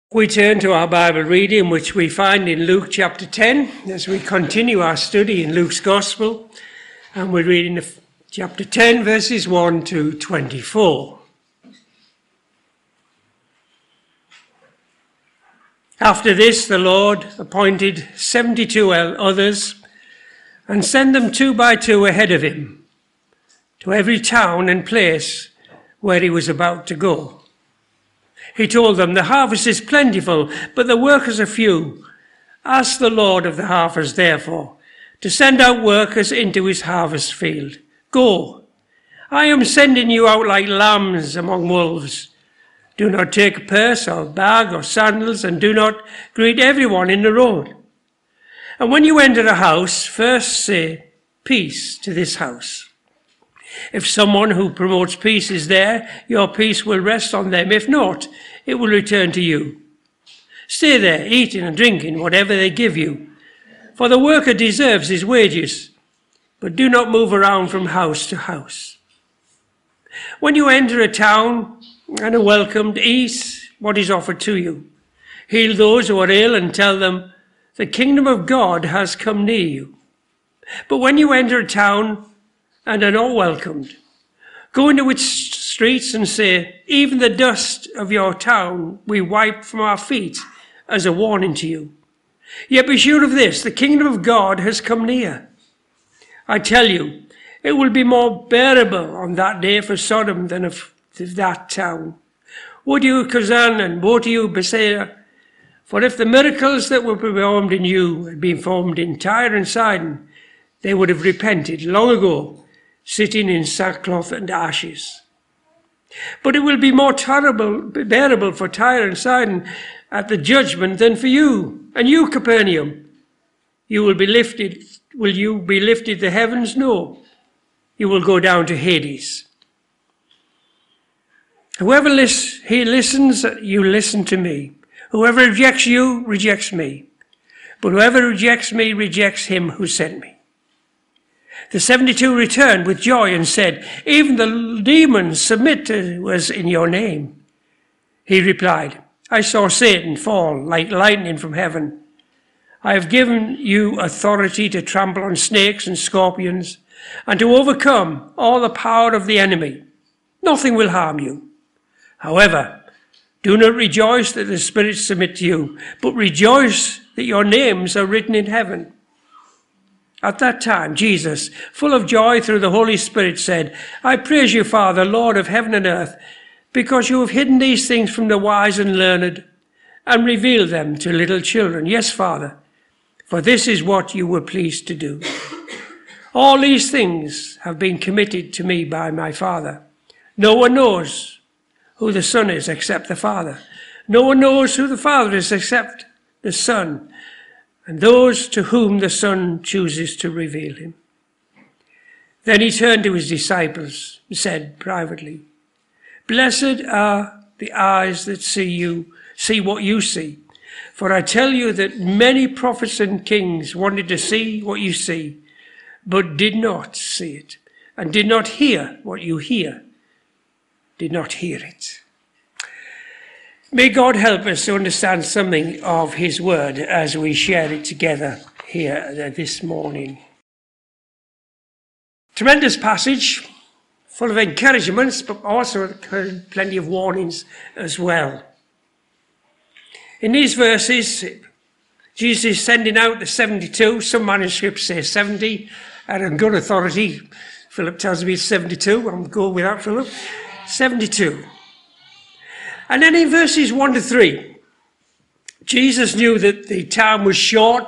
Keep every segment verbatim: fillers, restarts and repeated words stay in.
We turn to our Bible reading, which we find in Luke chapter ten, as we continue our study in Luke's Gospel, and we're reading chapter ten, verses one to twenty-four. After this, the Lord appointed seventy-two others and sent them two by two ahead of him to every town and place where he was about to go. He told them, "The harvest is plentiful, but the workers are few. Ask the Lord of the harvest, therefore, to send out workers into his harvest field. Go, I am sending you out like lambs among wolves. Do not take a purse or bag or sandals, and do not greet everyone in the road. And when you enter a house, first say, 'Peace to this house.' If someone who promotes peace is there, your peace will rest on them. If not, it will return to you. Stay there, eating and drinking whatever they give you, for the worker deserves his wages, but do not move around from house to house. When you enter a town and are welcomed, eat what is offered to you. Heal those who are ill and tell them, 'The kingdom of God has come near you.' But when you enter a town and are not welcomed, go into its streets and say, 'Even the dust of your town we wipe from our feet as a warning to you. Yet be sure of this, the kingdom of God has come near. I tell you, it will be more bearable on that day for Sodom than of that town. Woe to you, Chorazin, and woe to you, Bethsaida! For if the miracles that were performed in you had been performed in Tyre and Sidon, they would have repented long ago, sitting in sackcloth and ashes. But it will be more terrible, bearable for Tyre and Sidon at the judgment than for you. And you, Capernaum, you will be lifted. Will you be lifted to the heavens? No, you will go down to Hades. Whoever lis- he listens, you listen to me. Whoever rejects you, rejects me. But whoever rejects me, rejects him who sent me." The seventy-two returned with joy and said, "Even the demons submit to us in your name." He replied, "I saw Satan fall like lightning from heaven. I have given you authority to trample on snakes and scorpions and to overcome all the power of the enemy. Nothing will harm you. However, do not rejoice that the spirits submit to you, but rejoice that your names are written in heaven." At that time, Jesus, full of joy through the Holy Spirit, said, "I praise you, Father, Lord of heaven and earth, because you have hidden these things from the wise and learned and revealed them to little children. Yes, Father, for this is what you were pleased to do. All these things have been committed to me by my Father. No one knows who the Son is except the Father. No one knows who the Father is except the Son, and those to whom the Son chooses to reveal him." Then he turned to his disciples and said privately, "Blessed are the eyes that see you, see what you see. For I tell you that many prophets and kings wanted to see what you see, but did not see it, and did not hear what you hear, did not hear it." May God help us to understand something of his word as we share it together here this morning. Tremendous passage, full of encouragements, but also plenty of warnings as well. In these verses, Jesus is sending out the seventy-two. Some manuscripts say seventy, and on good authority, Philip tells me it's seventy-two. I'm going with that, Philip. seventy-two. And then in verses one to three, Jesus knew that the time was short.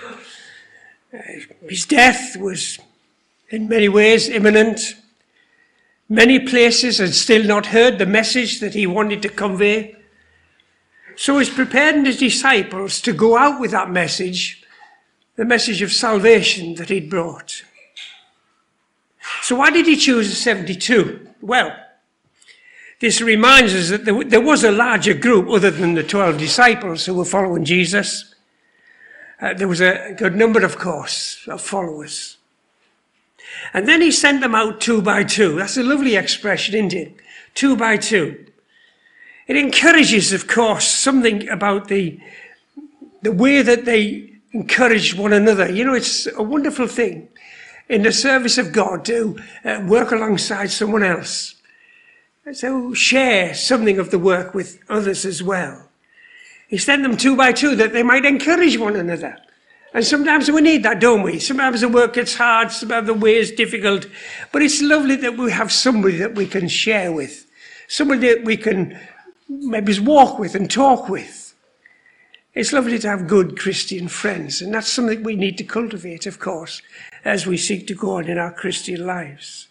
His death was in many ways imminent. Many places had still not heard the message that he wanted to convey. So he's preparing his disciples to go out with that message, the message of salvation that he'd brought. So why did he choose the seventy-two? Well, this reminds us that there was a larger group other than the twelve disciples who were following Jesus. Uh, there was a good number, of course, of followers. And then he sent them out two by two. That's a lovely expression, isn't it? Two by two. It encourages, of course, something about the, the way that they encourage one another. You know, it's a wonderful thing in the service of God to uh, work alongside someone else. So share something of the work with others as well. He sent them two by two that they might encourage one another. And sometimes we need that, don't we? Sometimes the work gets hard, sometimes the way is difficult. But it's lovely that we have somebody that we can share with. Somebody that we can maybe walk with and talk with. It's lovely to have good Christian friends. And that's something we need to cultivate, of course, as we seek to go on in our Christian lives.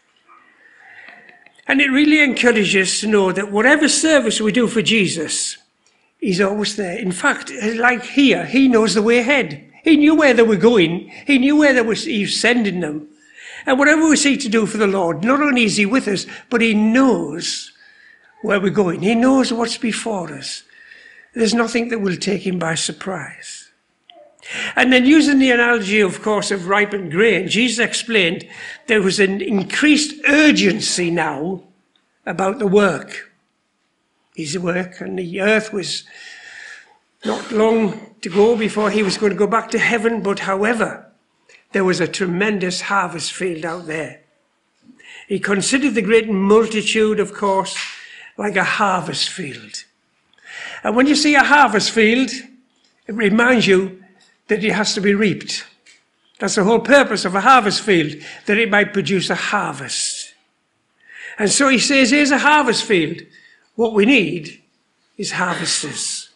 And it really encourages us to know that whatever service we do for Jesus, he's always there. In fact, like here, he knows the way ahead. He knew where they were going. He knew where they were, he was sending them. And whatever we seek to do for the Lord, not only is he with us, but he knows where we're going. He knows what's before us. There's nothing that will take him by surprise. And then using the analogy, of course, of ripened grain, Jesus explained there was an increased urgency now about the work. His work, and the earth was not long to go before he was going to go back to heaven, but however, there was a tremendous harvest field out there. He considered the great multitude, of course, like a harvest field. And when you see a harvest field, it reminds you that it has to be reaped. That's the whole purpose of a harvest field, that it might produce a harvest. And so he says, here's a harvest field. What we need is harvesters.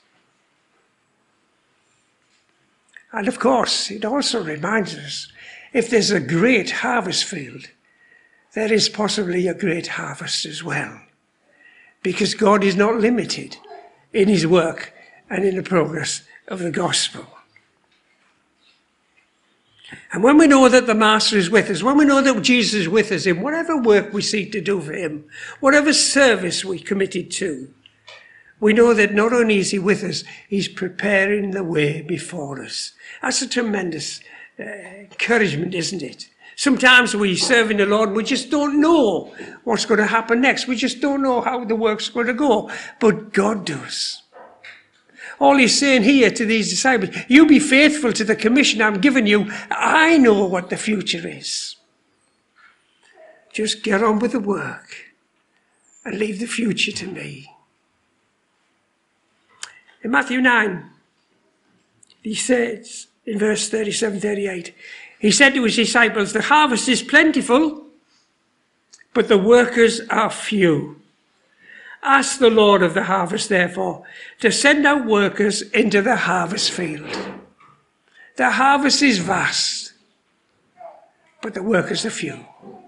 And of course, it also reminds us, if there's a great harvest field, there is possibly a great harvest as well. Because God is not limited in his work and in the progress of the gospel. And when we know that the Master is with us, when we know that Jesus is with us in whatever work we seek to do for him, whatever service we committed to, we know that not only is he with us, he's preparing the way before us. That's a tremendous uh, encouragement, isn't it? Sometimes we serve in the Lord, we just don't know what's going to happen next. We just don't know how the work's going to go. But God does. All he's saying here to these disciples, you be faithful to the commission I'm giving you. I know what the future is. Just get on with the work and leave the future to me. In Matthew nine, he says in verse thirty-seven, thirty-eight, he said to his disciples, the harvest is plentiful, but the workers are few. Ask the Lord of the harvest, therefore, to send out workers into the harvest field. The harvest is vast, but the workers are few.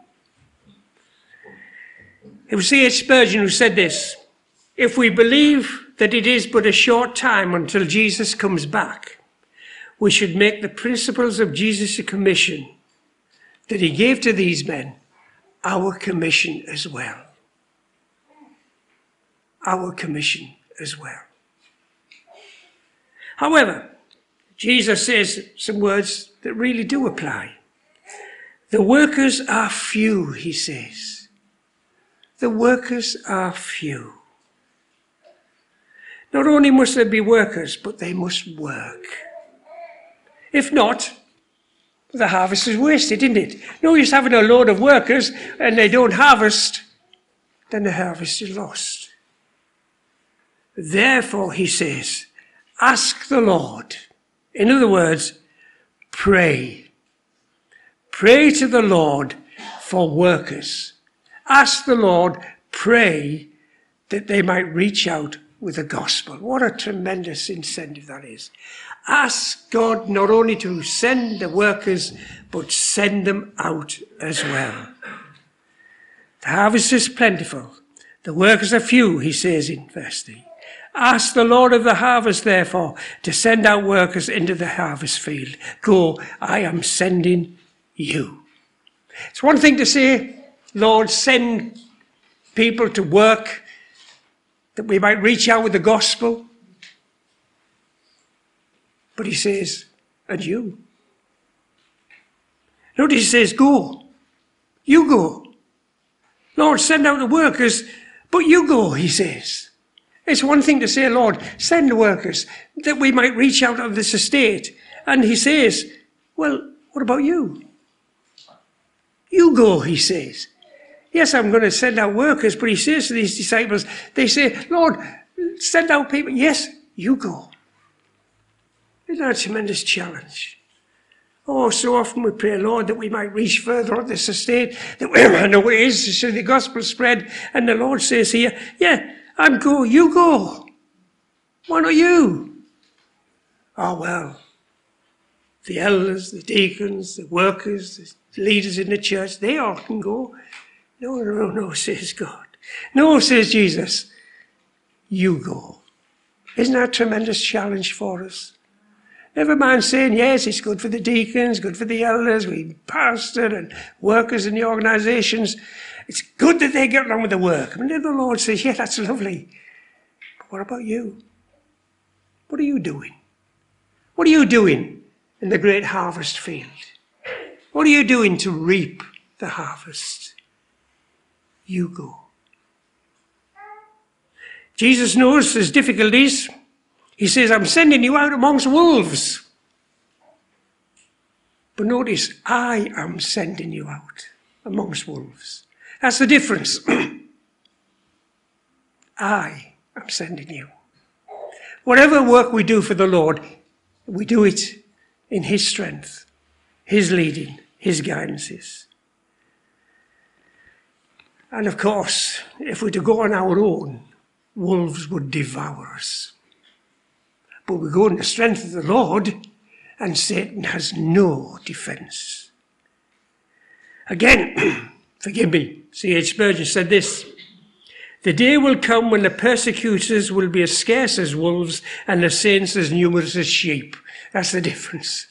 It was C H Spurgeon who said this, if we believe that it is but a short time until Jesus comes back, we should make the principles of Jesus' commission that he gave to these men our commission as well. Our commission as well. However, Jesus says some words that really do apply. The workers are few, he says. The workers are few. Not only must there be workers, but they must work. If not, the harvest is wasted, isn't it? No use having a load of workers and they don't harvest, then the harvest is lost. Therefore, he says, ask the Lord. In other words, pray. Pray to the Lord for workers. Ask the Lord, pray that they might reach out with the gospel. What a tremendous incentive that is. Ask God not only to send the workers, but send them out as well. The harvest is plentiful. The workers are few, he says in verse three. Ask the Lord of the harvest, therefore, to send out workers into the harvest field. Go, I am sending you. It's one thing to say, Lord, send people to work that we might reach out with the gospel. But he says, and you. Notice he says, go. You go. Lord, send out the workers, but you go, he says. It's one thing to say, Lord, send workers that we might reach out of this estate. And he says, well, what about you? You go, he says. Yes, I'm going to send out workers, but he says to these disciples, they say, Lord, send out people. Yes, you go. Isn't that a tremendous challenge? Oh, so often we pray, Lord, that we might reach further on this estate, that we might know what it is to see the gospel spread. And the Lord says here, yeah, I'm go, you go. Why not you? Oh, well, the elders, the deacons, the workers, the leaders in the church, they all can go. No, no, no, says God. No, says Jesus, you go. Isn't that a tremendous challenge for us? Never mind saying, yes, it's good for the deacons, good for the elders, we pastor and workers in the organisations. It's good that they get along with the work. And then the Lord says, yeah, that's lovely. But what about you? What are you doing? What are you doing in the great harvest field? What are you doing to reap the harvest? You go. Jesus knows there's difficulties. He says, I'm sending you out amongst wolves. But notice, I am sending you out amongst wolves. That's the difference. I am sending you. Whatever work we do for the Lord, we do it in his strength, his leading, his guidances. And of course, if we're to go on our own, wolves would devour us. But we go in the strength of the Lord, and Satan has no defense. Again, forgive me, C H Spurgeon said this, the day will come when the persecutors will be as scarce as wolves and the saints as numerous as sheep. That's the difference.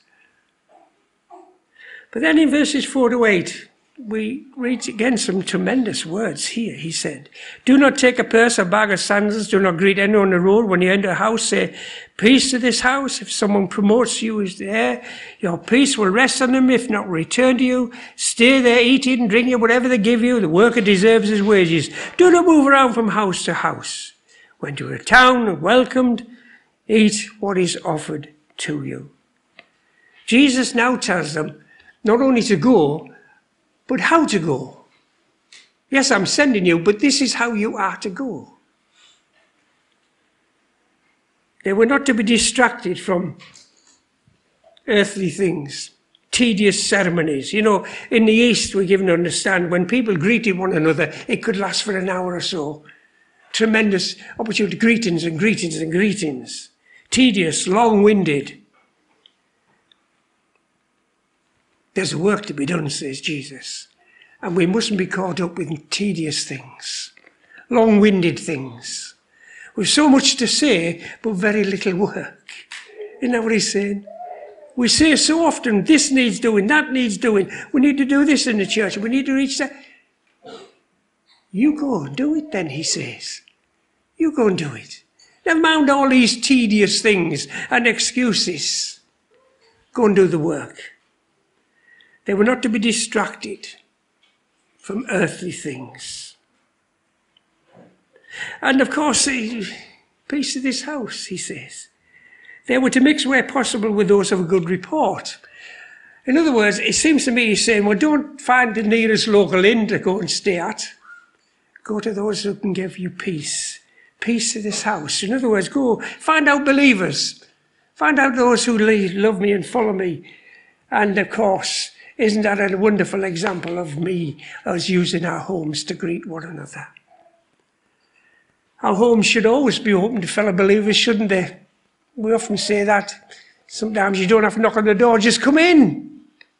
But then in verses four to eight, we read again some tremendous words here. He said, do not take a purse or bag of sandals. Do not greet anyone on the road. When you enter a house, say, peace to this house. If someone promotes you is there, your peace will rest on them. If not, return to you. Stay there, eating and drinking whatever they give you. The worker deserves his wages. Do not move around from house to house. When to a town, welcomed, eat what is offered to you. Jesus now tells them not only to go, but how to go. Yes, I'm sending you, but this is how you are to go. They were not to be distracted from earthly things, tedious ceremonies. You know, in the East, we're given to understand when people greeted one another, it could last for an hour or so. Tremendous opportunity, greetings and greetings and greetings. Tedious, long-winded. There's work to be done, says Jesus. And we mustn't be caught up with tedious things, long-winded things. We've so much to say, but very little work. Isn't that what he's saying? We say so often, this needs doing, that needs doing. We need to do this in the church. We need to reach that. You go and do it then, he says. You go and do it. Never mind all these tedious things and excuses. Go and do the work. They were not to be distracted from earthly things. And of course, peace to this house, he says. They were to mix where possible with those of a good report. In other words, it seems to me he's saying, well, don't find the nearest local inn to go and stay at. Go to those who can give you peace. Peace to this house. In other words, go find out believers. Find out those who love me and follow me. And of course, isn't that a wonderful example of me, us using our homes to greet one another? Our homes should always be open to fellow believers, shouldn't they? We often say that. Sometimes you don't have to knock on the door, just come in.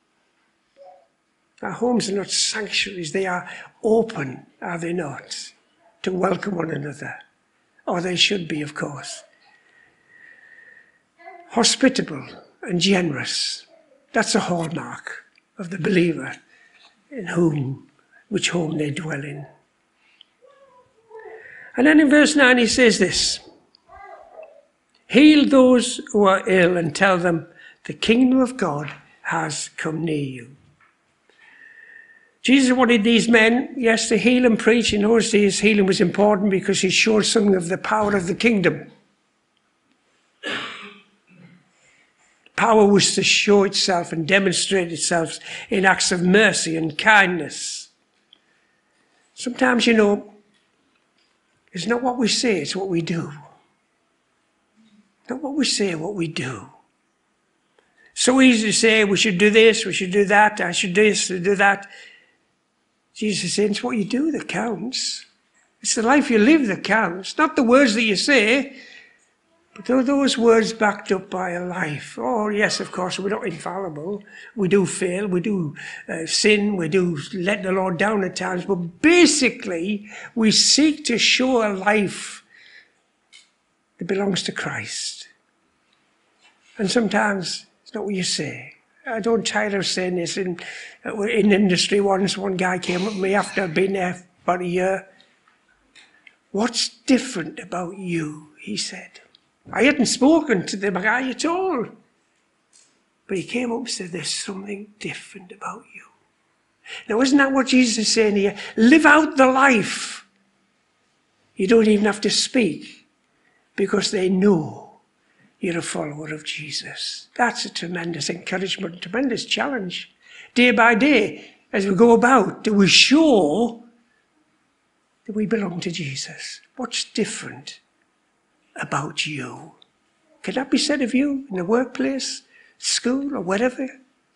Our homes are not sanctuaries, they are open, are they not? To welcome one another. Or they should be, of course. Hospitable and generous. That's a hallmark of the believer in whom, which home they dwell in. And then in verse nine he says this, heal those who are ill and tell them the kingdom of God has come near you. Jesus wanted these men, yes, to heal and preach. In those days, healing was important because he showed something of the power of the kingdom. Power was to show itself and demonstrate itself in acts of mercy and kindness. Sometimes, you know, it's not what we say, it's what we do. Not what we say, what we do. So easy to say, we should do this, we should do that, I should do this, do that. Jesus is saying, it's what you do that counts. It's the life you live that counts. Not the words that you say, but those words backed up by a life. Oh, yes, of course, we're not infallible. We do fail, we do uh, sin, we do let the Lord down at times. But basically, we seek to show a life that belongs to Christ. And sometimes it's not what you say. I don't tire of saying this. In, in industry once, one guy came up to me after I'd been there about a year. What's different about you? He said. I hadn't spoken to the guy at all. But he came up and said, there's something different about you. Now, isn't that what Jesus is saying here? Live out the life. You don't even have to speak because they know you're a follower of Jesus. That's a tremendous encouragement, tremendous challenge. Day by day, as we go about, do we show that we belong to Jesus? What's different about you? Can that be said of you in the workplace, school, or wherever?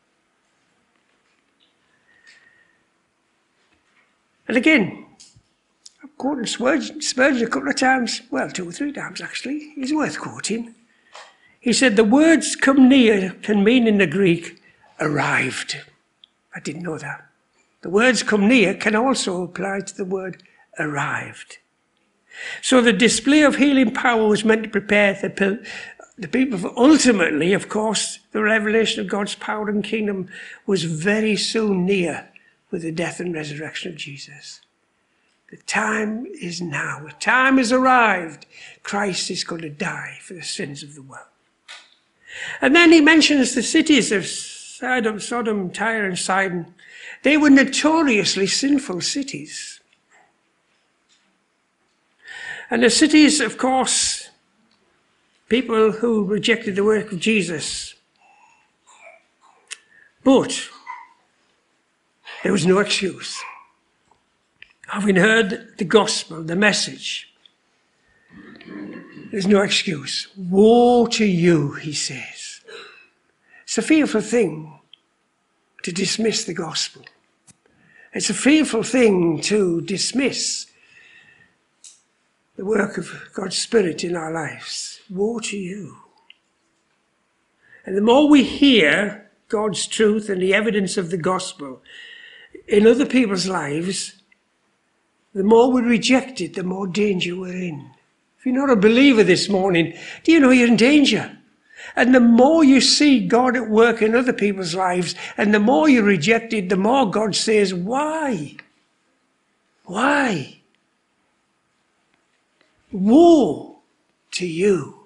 And again, I've quoted Spurgeon, Spurgeon a couple of times, well, two or three times actually. He's worth quoting. He said, the words come near can mean in the Greek, arrived. I didn't know that. The words come near can also apply to the word arrived. So the display of healing power was meant to prepare the, the people for ultimately, of course, the revelation of God's power and kingdom was very soon near with the death and resurrection of Jesus. The time is now. The time has arrived. Christ is going to die for the sins of the world. And then he mentions the cities of Sodom, Sodom, Tyre and Sidon. They were notoriously sinful cities. And the cities, of course, people who rejected the work of Jesus. But there was no excuse. Having heard the gospel, the message, there's no excuse. Woe to you, he says. It's a fearful thing to dismiss the gospel. It's a fearful thing to dismiss the work of God's Spirit in our lives. Woe to you. And the more we hear God's truth and the evidence of the gospel in other people's lives, the more we reject it, the more danger we're in. If you're not a believer this morning, do you know you're in danger? And the more you see God at work in other people's lives, and the more you reject it, the more God says, why? Why? Woe to you.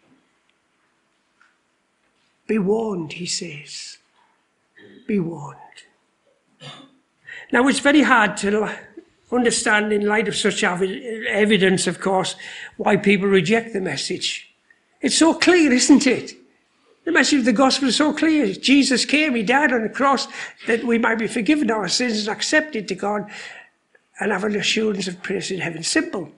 Be warned, he says. Be warned. Now, it's very hard to understand in light of such evidence, of course, why people reject the message. It's so clear, isn't it? The message of the gospel is so clear. Jesus came, he died on the cross that we might be forgiven our sins and accepted to God and have an assurance of praise in heaven. Simple.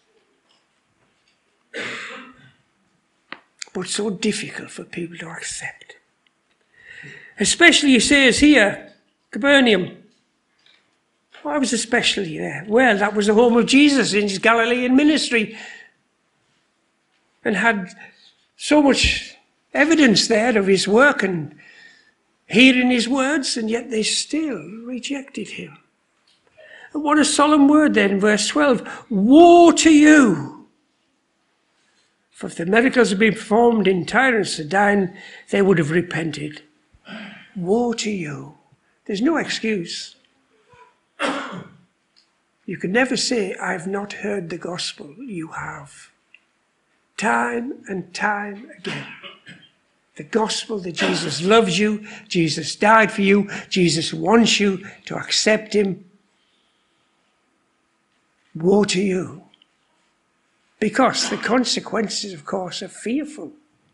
But so difficult for people to accept. Especially, he says here, Capernaum. Why was especially there? Well, that was the home of Jesus in his Galilean ministry. And had so much evidence there of his work and hearing his words, and yet they still rejected him. And what a solemn word then, verse twelve. Woe to you! For if the miracles had been performed in Tyre and Sidon, they would have repented. Woe to you! There's no excuse. You can never say, I've not heard the gospel. You have. Time and time again. the gospel that Jesus loves you, Jesus died for you, Jesus wants you to accept him, woe to you. Because the consequences, of course, are fearful.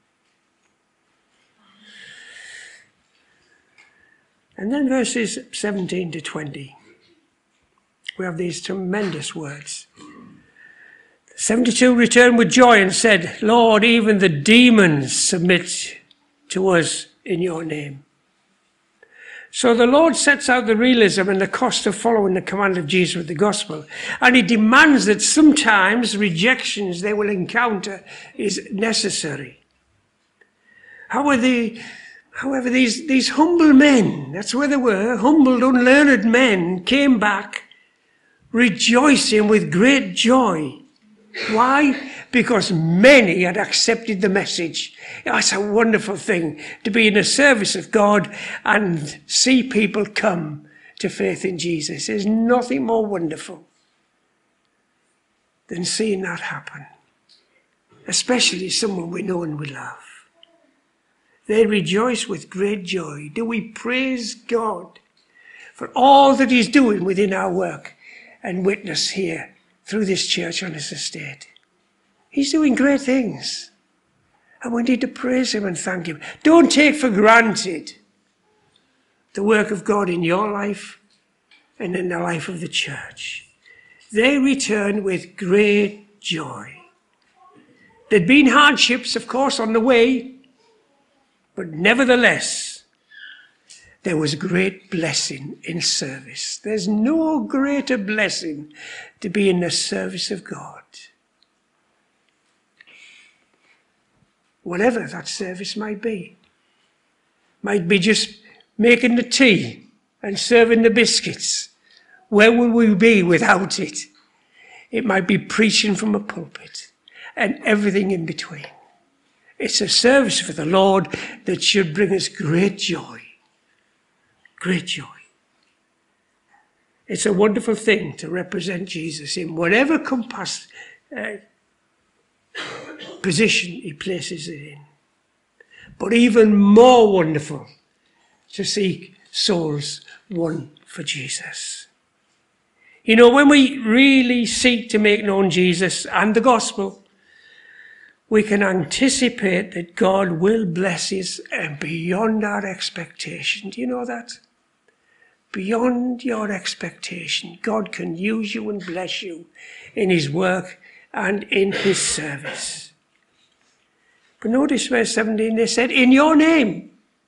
And then verses seventeen to twenty, we have these tremendous words. seventy-two returned with joy and said, Lord, even the demons submit to us in your name. So the Lord sets out the realism and the cost of following the command of Jesus with the gospel. And he demands that sometimes rejections they will encounter is necessary. However, the, however these, these humble men, that's where they were, humbled, unlearned men, came back rejoicing with great joy. Why? Because many had accepted the message. That's a wonderful thing, to be in the service of God and see people come to faith in Jesus. There's nothing more wonderful than seeing that happen, especially someone we know and we love. They rejoice with great joy. Do we praise God for all that he's doing within our work and witness here through this church on this estate? He's doing great things. And we need to praise him and thank him. Don't take for granted the work of God in your life and in the life of the church. They returned with great joy. There'd been hardships, of course, on the way, but nevertheless, there was great blessing in service. There's no greater blessing to be in the service of God. Whatever that service might be. Might be just making the tea and serving the biscuits. Where would we be without it? It might be preaching from a pulpit and everything in between. It's a service for the Lord that should bring us great joy. Great joy. It's a wonderful thing to represent Jesus in whatever compass, uh, position he places it in. But even more wonderful to see souls won for Jesus. You know, when we really seek to make known Jesus and the gospel, we can anticipate that God will bless us and beyond our expectation. Do you know that? Beyond your expectation, God can use you and bless you in his work and in his service. But notice verse seventeen, they said, in your name.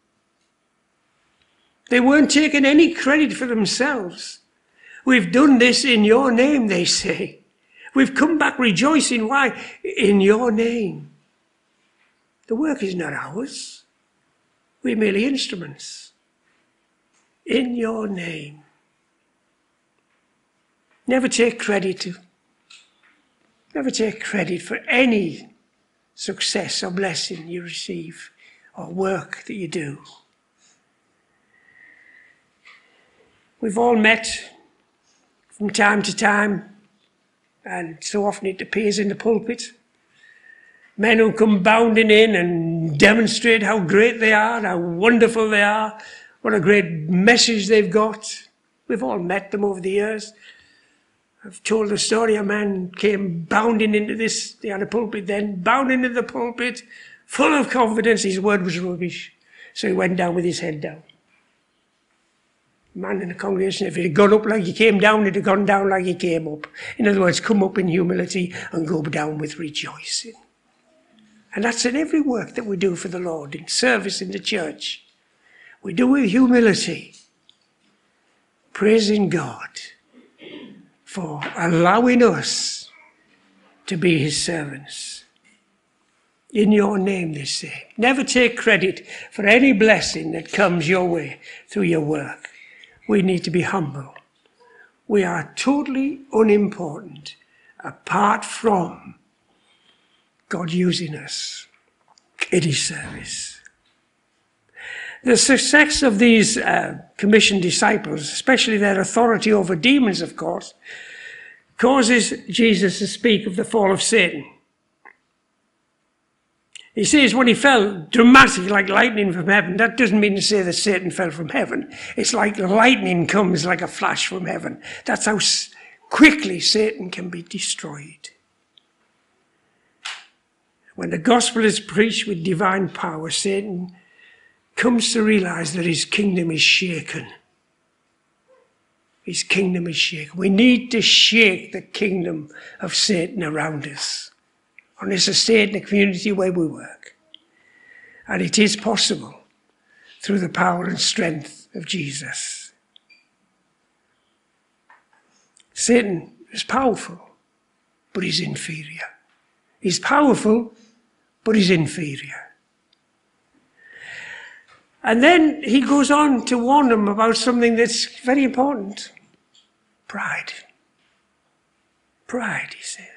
They weren't taking any credit for themselves. We've done this in your name, they say. We've come back rejoicing. Why? In your name. The work is not ours. We're merely instruments. In your name. Never take credit to, never take credit for any success or blessing you receive or work that you do. We've all met from time to time, and so often it appears in the pulpit, men who come bounding in and demonstrate how great they are, how wonderful they are, what a great message they've got. We've all met them over the years. I've told the story, a man came bounding into this, they had a pulpit then, bounding into the pulpit, full of confidence, his word was rubbish. So he went down with his head down. Man in the congregation, if he had gone up like he came down, he'd have gone down like he came up. In other words, come up in humility and go down with rejoicing. And that's in every work that we do for the Lord, in service in the church. We do with humility, praising God for allowing us to be his servants. In your name, they say. Never take credit for any blessing that comes your way through your work. We need to be humble. We are totally unimportant apart from God using us in his service. The success of these uh, commissioned disciples, especially their authority over demons, of course, causes Jesus to speak of the fall of Satan. He says when he fell, dramatic, like lightning from heaven. That doesn't mean to say that Satan fell from heaven. It's like lightning comes like a flash from heaven. That's how quickly Satan can be destroyed. When the gospel is preached with divine power, Satan comes to realize that his kingdom is shaken. His kingdom is shaken. We need to shake the kingdom of Satan around us, on this estate and the community where we work. And it is possible through the power and strength of Jesus. Satan is powerful, but he's inferior. He's powerful, but he's inferior. And then he goes on to warn them about something that's very important. Pride. Pride, he says.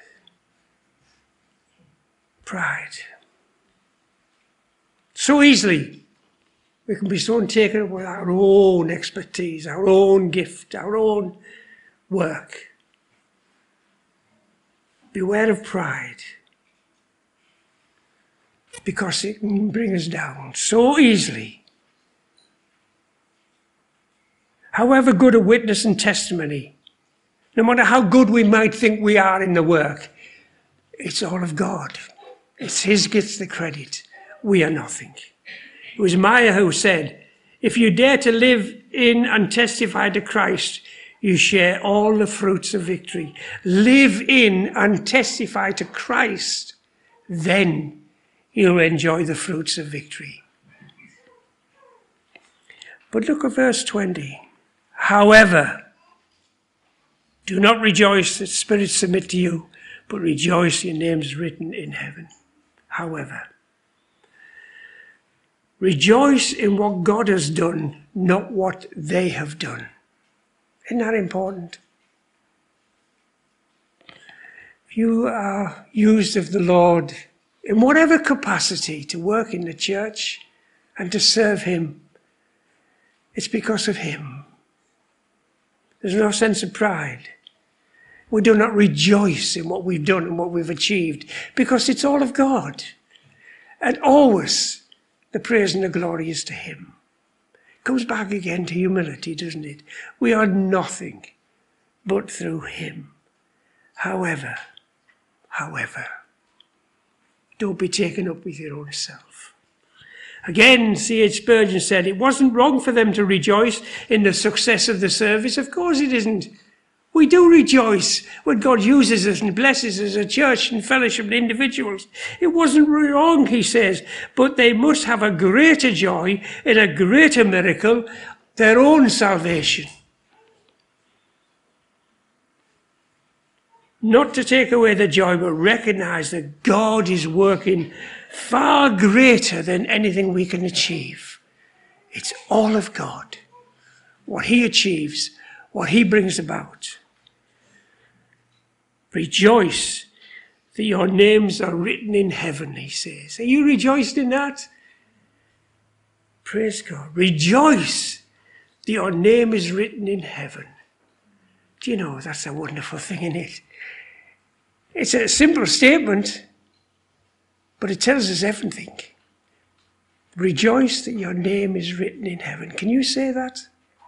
Pride. So easily we can be so taken up with our own expertise, our own gift, our own work. Beware of pride, because it can bring us down so easily. However good a witness and testimony, no matter how good we might think we are in the work, it's all of God. It's His gets the credit. We are nothing. It was Maya who said, if you dare to live in and testify to Christ, you share all the fruits of victory. Live in and testify to Christ, then you'll enjoy the fruits of victory. But look at verse twenty. However, do not rejoice that spirits submit to you, but rejoice your names written in heaven. However, rejoice in what God has done, not what they have done. Isn't that important? If you are used of the Lord in whatever capacity to work in the church and to serve Him, it's because of Him. There's no sense of pride. We do not rejoice in what we've done and what we've achieved, because it's all of God. And always the praise and the glory is to Him. It comes back again to humility, doesn't it? We are nothing but through Him. However, however, don't be taken up with your own self. Again, C H Spurgeon said, it wasn't wrong for them to rejoice in the success of the service. Of course it isn't. We do rejoice when God uses us and blesses us as a church and fellowship and individuals. It wasn't wrong, he says, but they must have a greater joy in a greater miracle, their own salvation. Not to take away the joy, but recognize that God is working far greater than anything we can achieve. It's all of God. What He achieves, what He brings about. Rejoice that your names are written in heaven, he says. Are you rejoiced in that? Praise God. Rejoice that your name is written in heaven. Do you know, that's a wonderful thing, isn't it? It's a simple statement, but it tells us everything. Rejoice that your name is written in heaven. Can you say that?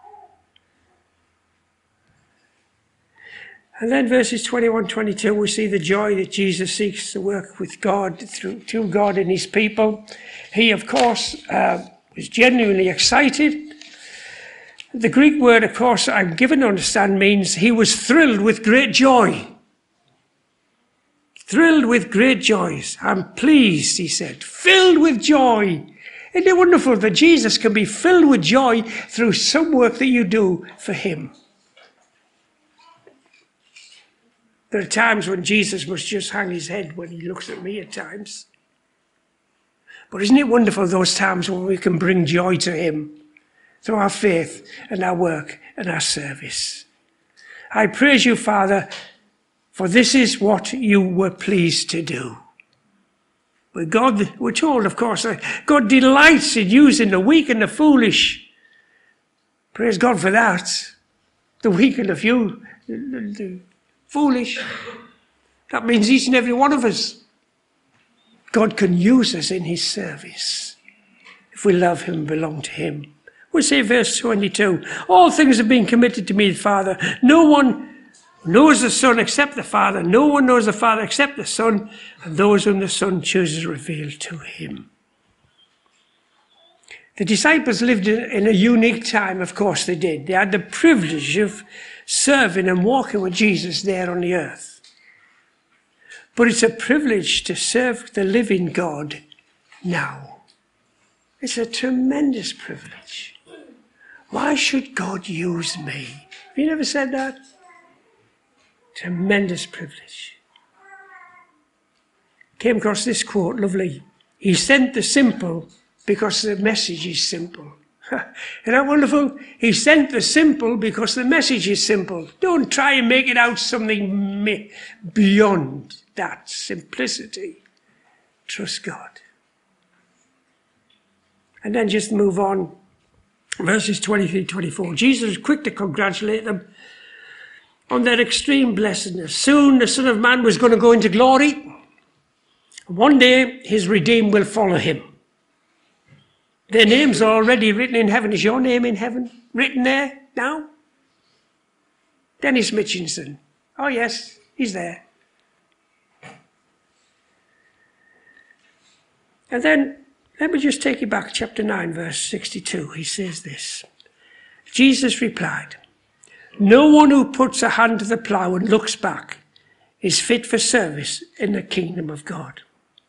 And then verses twenty-one, twenty-two, we see the joy that Jesus seeks to work with God, through to God and His people. He, of course, uh, was genuinely excited. The Greek word, of course, I'm given to understand means he was thrilled with great joy. Thrilled with great joys. I'm pleased, he said, filled with joy. Isn't it wonderful that Jesus can be filled with joy through some work that you do for Him? There are times when Jesus must just hang His head when He looks at me at times. But isn't it wonderful those times when we can bring joy to Him through our faith and our work and our service? I praise you, Father, for this is what you were pleased to do. But God, we're told, of course, God delights in using the weak and the foolish. Praise God for that. The weak and the few, the, the foolish. That means each and every one of us. God can use us in his service if we love him and belong to him. We say verse twenty-two, all things have been committed to me, the Father. No one knows the Son except the Father. No one knows the Father except the Son, and those whom the Son chooses reveal to him. The disciples lived in a unique time, of course they did. They had the privilege of serving and walking with Jesus there on the earth. But it's a privilege to serve the living God now. It's a tremendous privilege. Why should God use me? Have you never said that? Tremendous privilege. Came across this quote, lovely. He sent the simple because the message is simple. Isn't that wonderful? He sent the simple because the message is simple. Don't try and make it out something beyond that simplicity. Trust God. And then just move on. Verses twenty-three to twenty-four. Jesus was quick to congratulate them on their extreme blessedness. Soon the Son of Man was going to go into glory. One day his redeemed will follow him. Their names are already written in heaven. Is your name in heaven written there now? Dennis Mitchinson. Oh yes, he's there. And then let me just take you back, chapter nine, verse sixty-two. He says this. Jesus replied, no one who puts a hand to the plough and looks back is fit for service in the kingdom of God.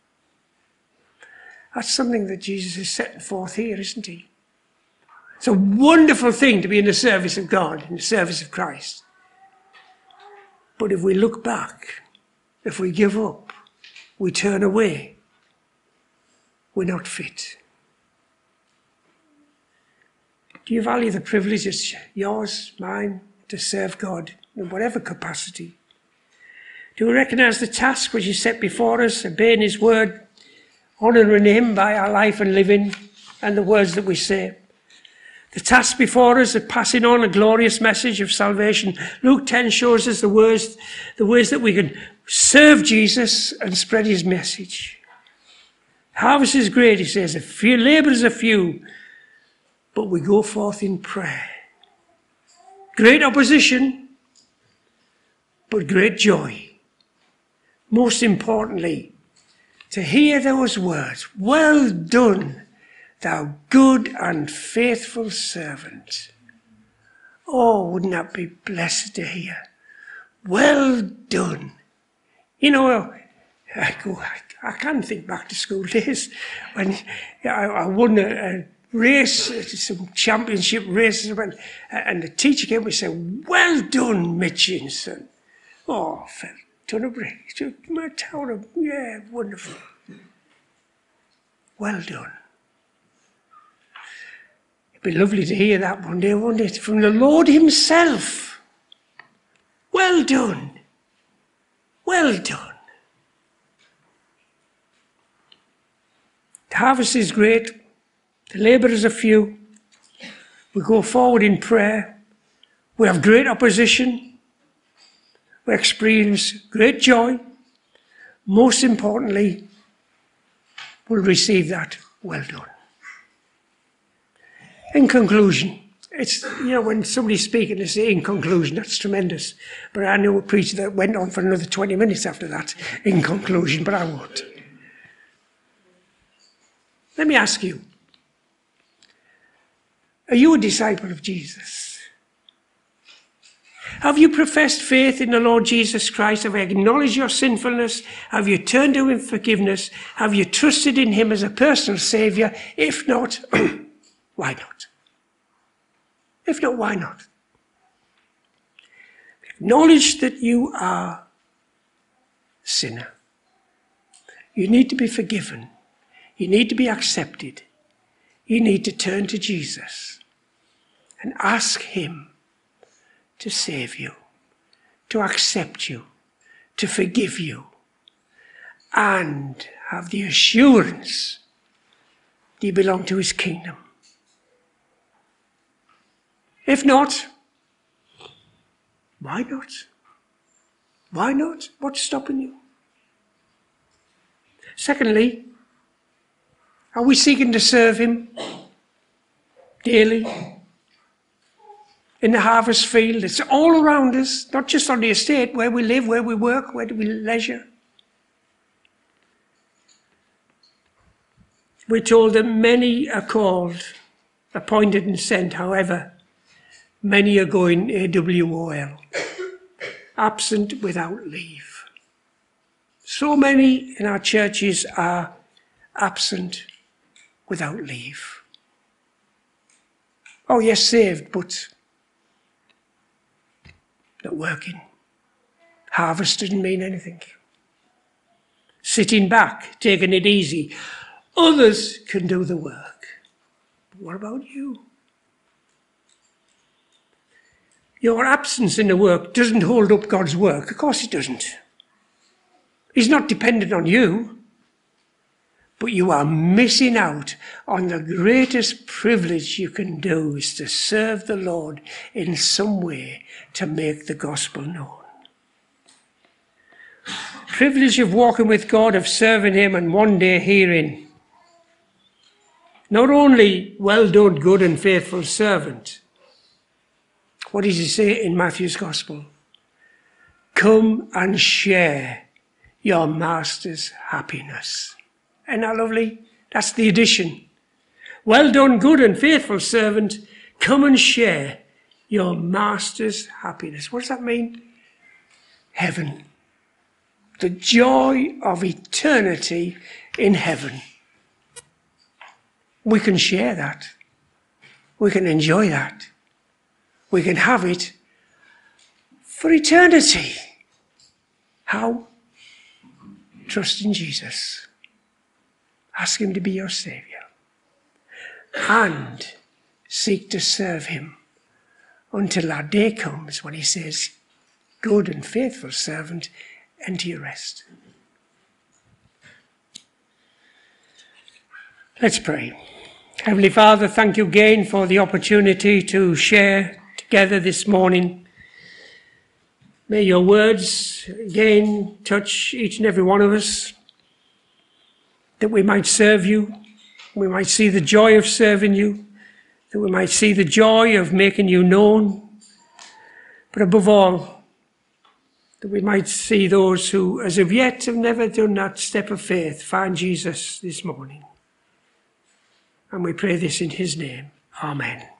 That's something that Jesus is setting forth here, isn't he? It's a wonderful thing to be in the service of God, in the service of Christ. But if we look back, if we give up, we turn away, we're not fit. Do you value the privilege it's yours, mine, to serve God in whatever capacity? Do we recognize the task which is set before us, obeying his word, honouring him by our life and living and the words that we say? The task before us of passing on a glorious message of salvation. Luke ten shows us the words, the ways that we can serve Jesus and spread his message. Harvest is great, he says, a few labourers are few, but we go forth in prayer. Great opposition, but great joy. Most importantly, to hear those words, well done, thou good and faithful servant. Oh, wouldn't that be blessed to hear? Well done. You know, I go, I can think back to school days when I, I won a, a race, some championship races, when, and the teacher came and said, well done, Mitchinson. Oh, I felt ton of break. My tower of, yeah, wonderful. Well done. It'd be lovely to hear that one day, wouldn't it? From the Lord himself. Well done. Well done. The harvest is great. The labourers are few. We go forward in prayer. We have great opposition. We experience great joy. Most importantly, we'll receive that well done. In conclusion, it's, you know, when somebody's speaking, they say in conclusion, that's tremendous. But I knew a preacher that went on for another twenty minutes after that, in conclusion, but I won't. Let me ask you, are you a disciple of Jesus? Have you professed faith in the Lord Jesus Christ? Have you acknowledged your sinfulness? Have you turned to him for forgiveness? Have you trusted in him as a personal saviour? If not, why not? If not, why not? Acknowledge that you are a sinner. You need to be forgiven. You need to be accepted. You need to turn to Jesus and ask him to save you, to accept you, to forgive you, and have the assurance that you belong to his kingdom. If not, why not? Why not? What's stopping you? Secondly, are we seeking to serve him daily? In the harvest field, it's all around us, not just on the estate, where we live, where we work, where do we leisure. We're told that many are called, appointed and sent, however, many are going A W O L, absent without leave. So many in our churches are absent without leave. Oh yes, saved, but not working. Harvest didn't mean anything. Sitting back, taking it easy. Others can do the work. But what about you? Your absence in the work doesn't hold up God's work. Of course it doesn't. He's not dependent on you. But you are missing out on the greatest privilege you can do, is to serve the Lord in some way to make the gospel known. Privilege of walking with God, of serving him, and one day hearing, not only, well done, good and faithful servant. What does he say in Matthew's gospel? Come and share your master's happiness. Isn't that lovely? That's the addition. Well done, good and faithful servant. Come and share your master's happiness. What does that mean? Heaven. The joy of eternity in heaven. We can share that. We can enjoy that. We can have it for eternity. How? Trust in Jesus. Ask him to be your Saviour. And seek to serve him until that day comes when he says, good and faithful servant, enter your rest. Let's pray. Heavenly Father, thank you again for the opportunity to share together this morning. May your words again touch each and every one of us, that we might serve you, we might see the joy of serving you, that we might see the joy of making you known, but above all, that we might see those who, as of yet, have never done that step of faith, find Jesus this morning. And we pray this in his name. Amen.